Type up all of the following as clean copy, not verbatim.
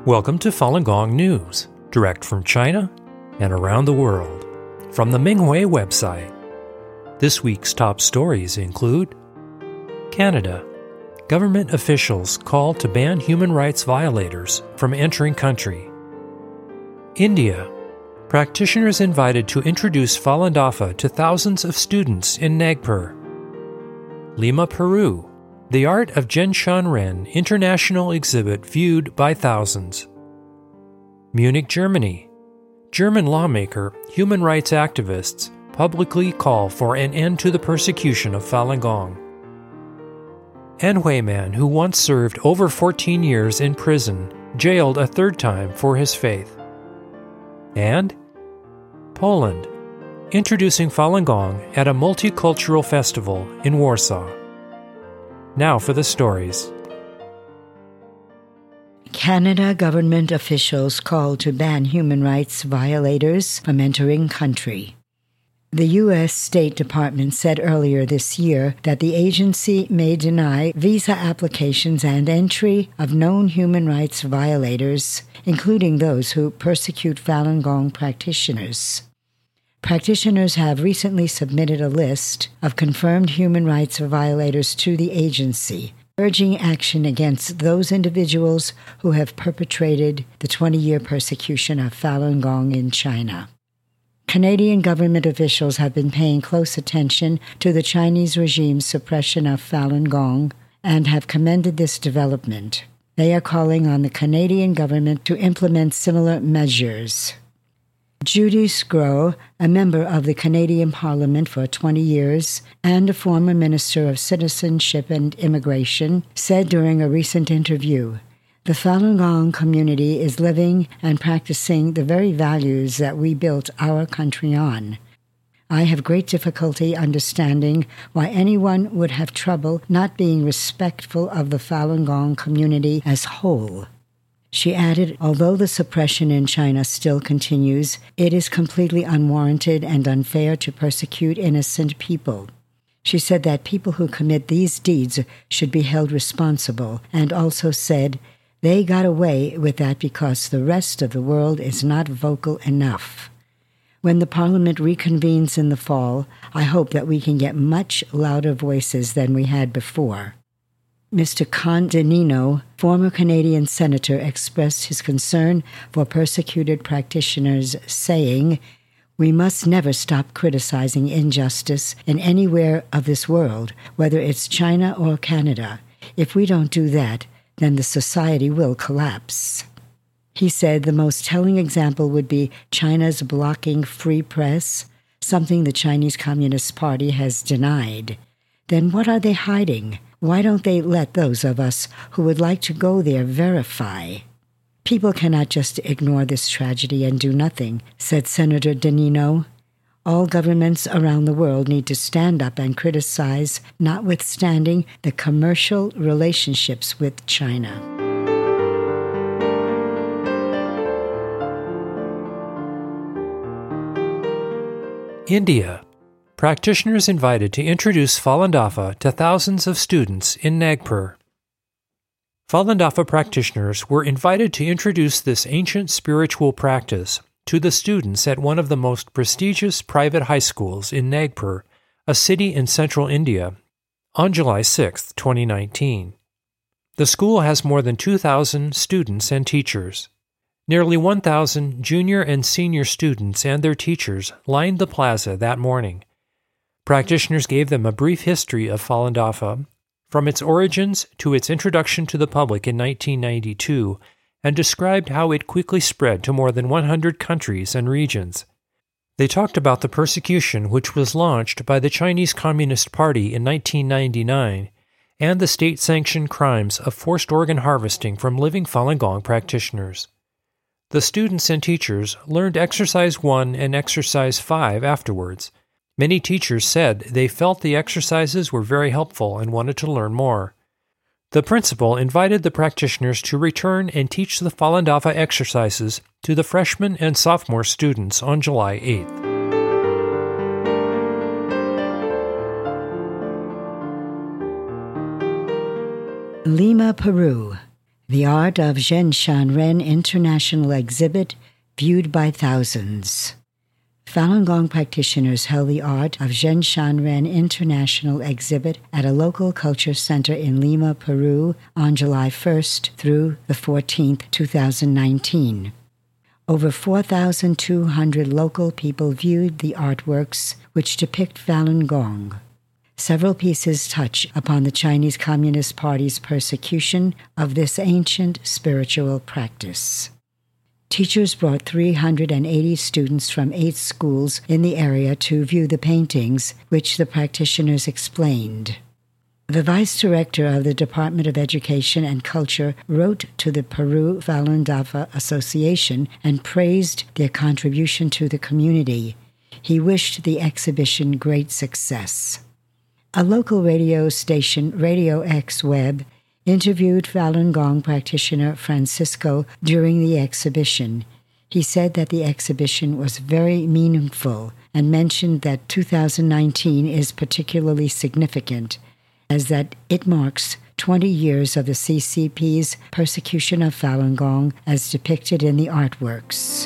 Welcome to Falun Gong News, direct from China and around the world, from the Minghui website. This week's top stories include Canada. Government officials call to ban human rights violators from entering country. India. Practitioners invited to introduce Falun Dafa to thousands of students in Nagpur. Lima, Peru. The Art of Zhenshan International Exhibit viewed by thousands. Munich, Germany. German lawmaker, human rights activists publicly call for an end to the persecution of Falun Gong. Anhui man who once served over 14 years in prison, jailed a third time for his faith. And Poland, introducing Falun Gong at a multicultural festival in Warsaw. Now for the stories. Canada government officials called to ban human rights violators from entering country. The U.S. State Department said earlier this year that the agency may deny visa applications and entry of known human rights violators, including those who persecute Falun Gong practitioners. Practitioners have recently submitted a list of confirmed human rights violators to the agency, urging action against those individuals who have perpetrated the 20-year persecution of Falun Gong in China. Canadian government officials have been paying close attention to the Chinese regime's suppression of Falun Gong and have commended this development. They are calling on the Canadian government to implement similar measures. Judy Sgro, a member of the Canadian Parliament for 20 years and a former Minister of Citizenship and Immigration, said during a recent interview, "The Falun Gong community is living and practicing the very values that we built our country on. I have great difficulty understanding why anyone would have trouble not being respectful of the Falun Gong community as whole." She added, although the suppression in China still continues, it is completely unwarranted and unfair to persecute innocent people. She said that people who commit these deeds should be held responsible, and also said, they got away with that because the rest of the world is not vocal enough. When the Parliament reconvenes in the fall, I hope that we can get much louder voices than we had before. Mr. Condinino, former Canadian senator, expressed his concern for persecuted practitioners, saying, "We must never stop criticizing injustice in anywhere of this world, whether it's China or Canada. If we don't do that, then the society will collapse." He said the most telling example would be China's blocking free press, something the Chinese Communist Party has denied. Then what are they hiding? Why don't they let those of us who would like to go there verify? People cannot just ignore this tragedy and do nothing, said Senator Danino. All governments around the world need to stand up and criticize, notwithstanding the commercial relationships with China. India. Practitioners invited to introduce Falun Dafa to thousands of students in Nagpur. Falun Dafa practitioners were invited to introduce this ancient spiritual practice to the students at one of the most prestigious private high schools in Nagpur, a city in central India, on July 6, 2019. The school has more than 2,000 students and teachers. Nearly 1,000 junior and senior students and their teachers lined the plaza that morning. Practitioners gave them a brief history of Falun Dafa, from its origins to its introduction to the public in 1992, and described how it quickly spread to more than 100 countries and regions. They talked about the persecution which was launched by the Chinese Communist Party in 1999 and the state-sanctioned crimes of forced organ harvesting from living Falun Gong practitioners. The students and teachers learned Exercise 1 and Exercise 5 afterwards. Many teachers said they felt the exercises were very helpful and wanted to learn more. The principal invited the practitioners to return and teach the Falun Dafa exercises to the freshman and sophomore students on July 8th. Lima, Peru. The Art of Zhenshan Ren International Exhibit Viewed by Thousands. Falun Gong practitioners held the Art of Zhenshan Ren International Exhibit at a local culture center in Lima, Peru on July 1st through the 14th, 2019. Over 4,200 local people viewed the artworks which depict Falun Gong. Several pieces touch upon the Chinese Communist Party's persecution of this ancient spiritual practice. Teachers brought 380 students from 8 schools in the area to view the paintings, which the practitioners explained. The vice director of the Department of Education and Culture wrote to the Peru Falun Dafa Association and praised their contribution to the community. He wished the exhibition great success. A local radio station, Radio X Web, interviewed Falun Gong practitioner Francisco during the exhibition. He said that the exhibition was very meaningful and mentioned that 2019 is particularly significant, as that it marks 20 years of the CCP's persecution of Falun Gong as depicted in the artworks.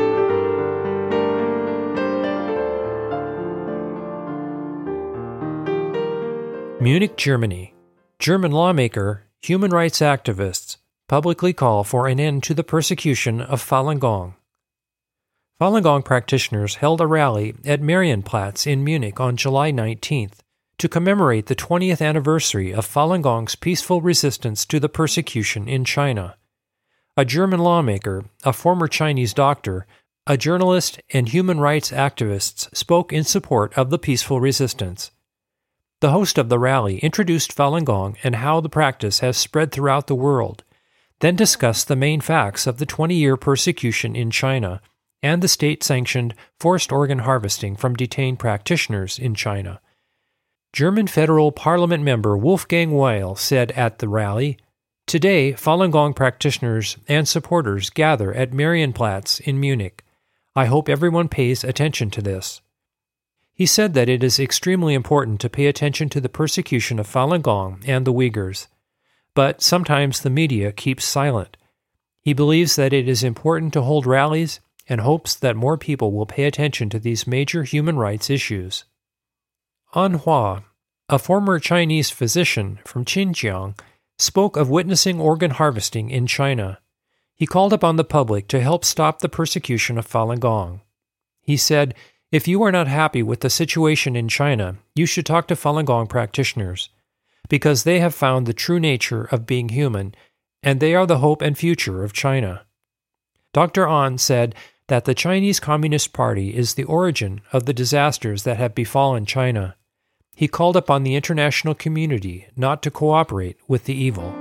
Munich, Germany. German lawmaker, human rights activists publicly call for an end to the persecution of Falun Gong. Falun Gong practitioners held a rally at Marienplatz in Munich on July 19th to commemorate the 20th anniversary of Falun Gong's peaceful resistance to the persecution in China. A German lawmaker, a former Chinese doctor, a journalist, and human rights activists spoke in support of the peaceful resistance. The host of the rally introduced Falun Gong and how the practice has spread throughout the world, then discussed the main facts of the 20-year persecution in China and the state-sanctioned forced organ harvesting from detained practitioners in China. German Federal Parliament member Wolfgang Weil said at the rally, "Today, Falun Gong practitioners and supporters gather at Marienplatz in Munich. I hope everyone pays attention to this." He said that it is extremely important to pay attention to the persecution of Falun Gong and the Uyghurs, but sometimes the media keeps silent. He believes that it is important to hold rallies and hopes that more people will pay attention to these major human rights issues. An Hua, a former Chinese physician from Xinjiang, spoke of witnessing organ harvesting in China. He called upon the public to help stop the persecution of Falun Gong. He said, "If you are not happy with the situation in China, you should talk to Falun Gong practitioners, because they have found the true nature of being human, and they are the hope and future of China." Dr. An said that the Chinese Communist Party is the origin of the disasters that have befallen China. He called upon the international community not to cooperate with the evil.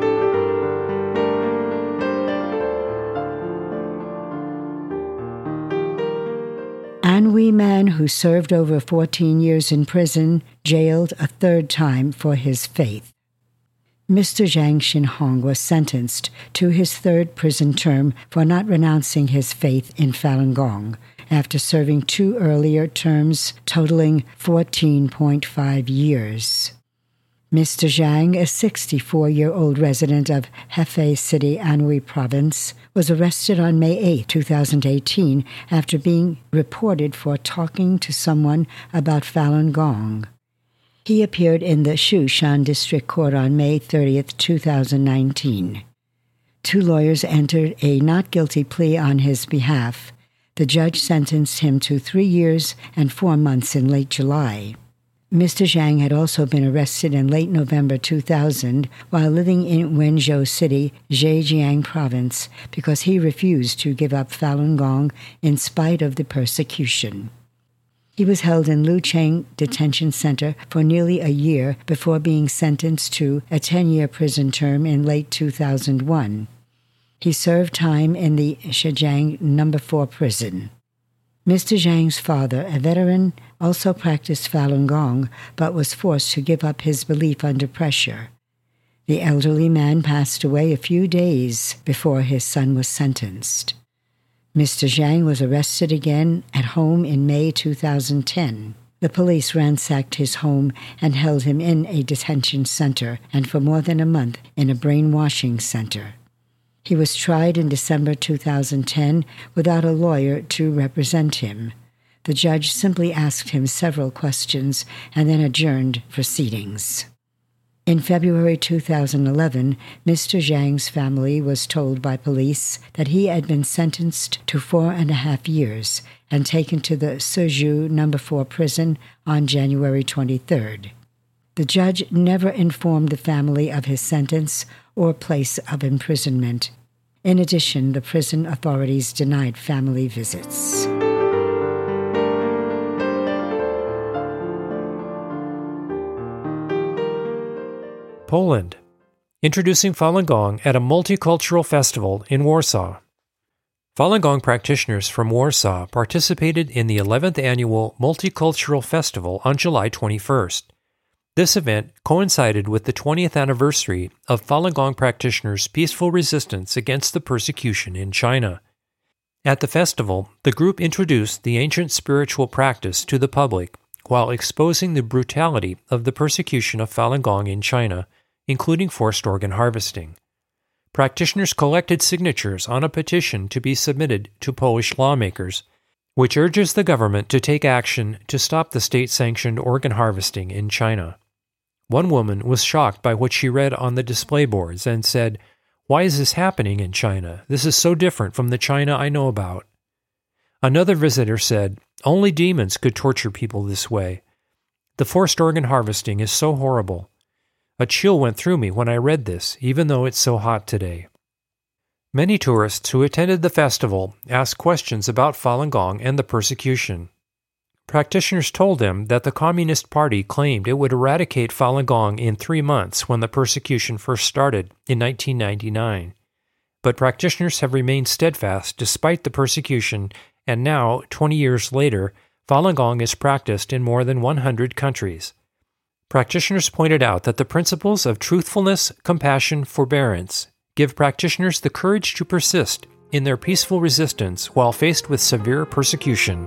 Anhui man who served over 14 years in prison, jailed a 3rd time for his faith. Mr. Zhang Xinhong was sentenced to his 3rd prison term for not renouncing his faith in Falun Gong, after serving 2 earlier terms totaling 14.5 years. Mr. Zhang, a 64-year-old resident of Hefei City, Anhui Province, was arrested on May 8, 2018, after being reported for talking to someone about Falun Gong. He appeared in the Shushan District Court on May 30, 2019. 2 lawyers entered a not guilty plea on his behalf. The judge sentenced him to 3 years and 4 months in late July. Mr. Zhang had also been arrested in late November 2000 while living in Wenzhou City, Zhejiang Province, because he refused to give up Falun Gong in spite of the persecution. He was held in Lucheng Detention Center for nearly a year before being sentenced to a 10-year prison term in late 2001. He served time in the Zhejiang No. 4 prison. Mr. Zhang's father, a veteran, also practiced Falun Gong, but was forced to give up his belief under pressure. The elderly man passed away a few days before his son was sentenced. Mr. Zhang was arrested again at home in May 2010. The police ransacked his home and held him in a detention center and for more than a month in a brainwashing center. He was tried in December 2010 without a lawyer to represent him. The judge simply asked him several questions and then adjourned proceedings. In February 2011, Mr. Zhang's family was told by police that he had been sentenced to 4.5 years and taken to the Suzhou No. 4 prison on January 23rd. The judge never informed the family of his sentence or place of imprisonment. In addition, the prison authorities denied family visits. Poland, introducing Falun Gong at a multicultural festival in Warsaw. Falun Gong practitioners from Warsaw participated in the 11th annual Multicultural Festival on July 21st. This event coincided with the 20th anniversary of Falun Gong practitioners' peaceful resistance against the persecution in China. At the festival, the group introduced the ancient spiritual practice to the public while exposing the brutality of the persecution of Falun Gong in China, including forced organ harvesting. Practitioners collected signatures on a petition to be submitted to Polish lawmakers, which urges the government to take action to stop the state-sanctioned organ harvesting in China. One woman was shocked by what she read on the display boards and said, "Why is this happening in China? This is so different from the China I know about." Another visitor said, "Only demons could torture people this way. The forced organ harvesting is so horrible. A chill went through me when I read this, even though it's so hot today." Many tourists who attended the festival asked questions about Falun Gong and the persecution. Practitioners told them that the Communist Party claimed it would eradicate Falun Gong in 3 months when the persecution first started in 1999. But practitioners have remained steadfast despite the persecution, and now, 20 years later, Falun Gong is practiced in more than 100 countries. Practitioners pointed out that the principles of truthfulness, compassion, forbearance give practitioners the courage to persist in their peaceful resistance while faced with severe persecution.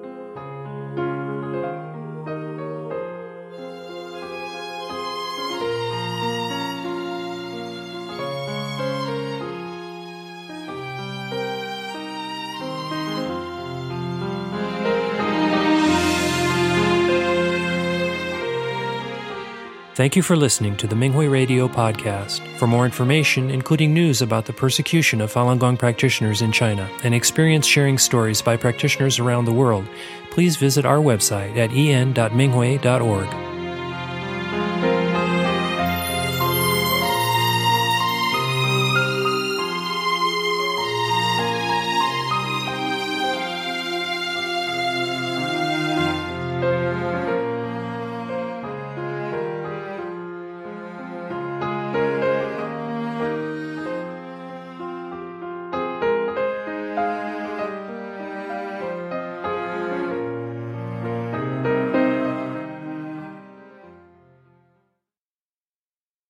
Thank you for listening to the Minghui Radio podcast. For more information, including news about the persecution of Falun Gong practitioners in China and experience-sharing stories by practitioners around the world, please visit our website at en.minghui.org.